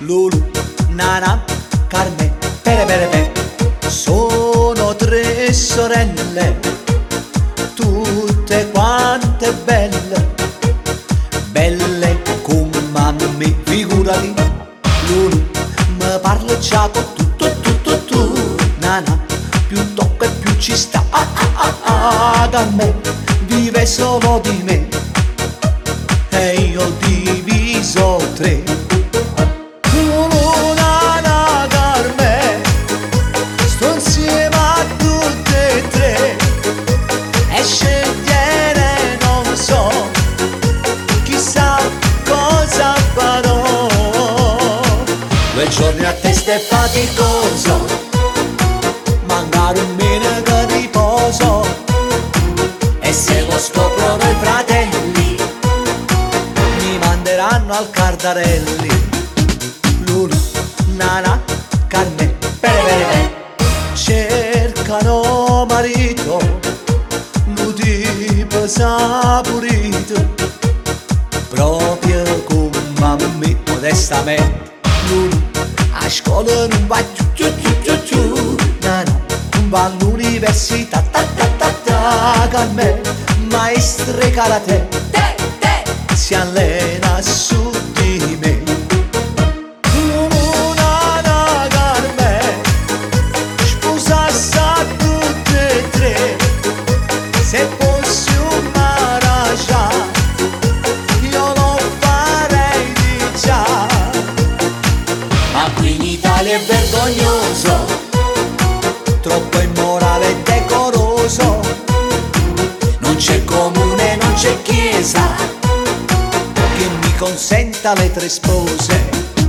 Lulu, Nana, Carmen, Pere Pere Pe. Sono tre sorelle, tutte quante belle, belle come me, figurati. Lulu, mi parla già con tu, Nana, più tocca e più ci sta. Carmen vive solo di me e io ho diviso tre. Nana, Carmen, sto insieme a tutte e tre e scegliere non so, chissà cosa farò. 2 giorni a testa è faticoso, magari un meno che riposo. E se lo scoprono i fratelli, mi manderanno al Cardarelli. Lulu, Nana, Carmen, Pere Pere Pe. Cercano marito, un tipo saporito, proprio come me, modestamente. Lulu, a scuola non va giù, Nana, non va all'università, Carmen, maestre karate, si allena su di me. Nana, Carmen, sposarsi a tutte e tre, se fossi un maharaja io lo farei di già. Ma qui in Italia è vergognoso, troppo immorale e decoroso. Non c'è comune, non c'è chiesa che mi consenta le 3 spose.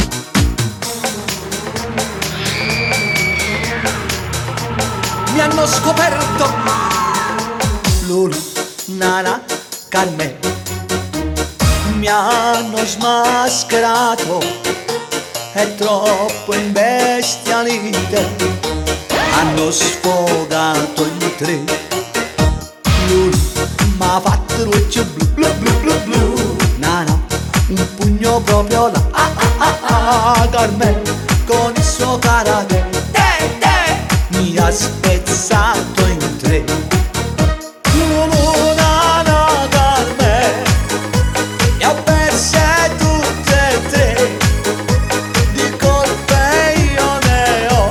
Mi hanno scoperto, Lulu, Nana, Carmen, mi hanno smascherato, è troppo imbestialite, hanno sfogato in 3. Lulu m'ha fatto luce blu blu blu blu blu. Nana, un pugno proprio là. Carmen con il suo karate mi ha spezzato in 3. Lulu, Nana, Carmen, le ho perse tutte e 3. Di colpe io ne ho,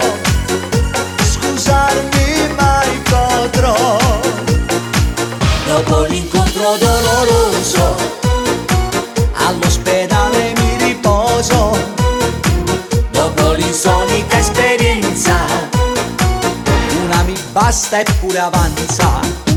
scusarmi mai potrò. Dopo l'incontro doloroso, all'ospedale mi riposo. Dopo l'insolita esperienza, una mi basta eppure avanza.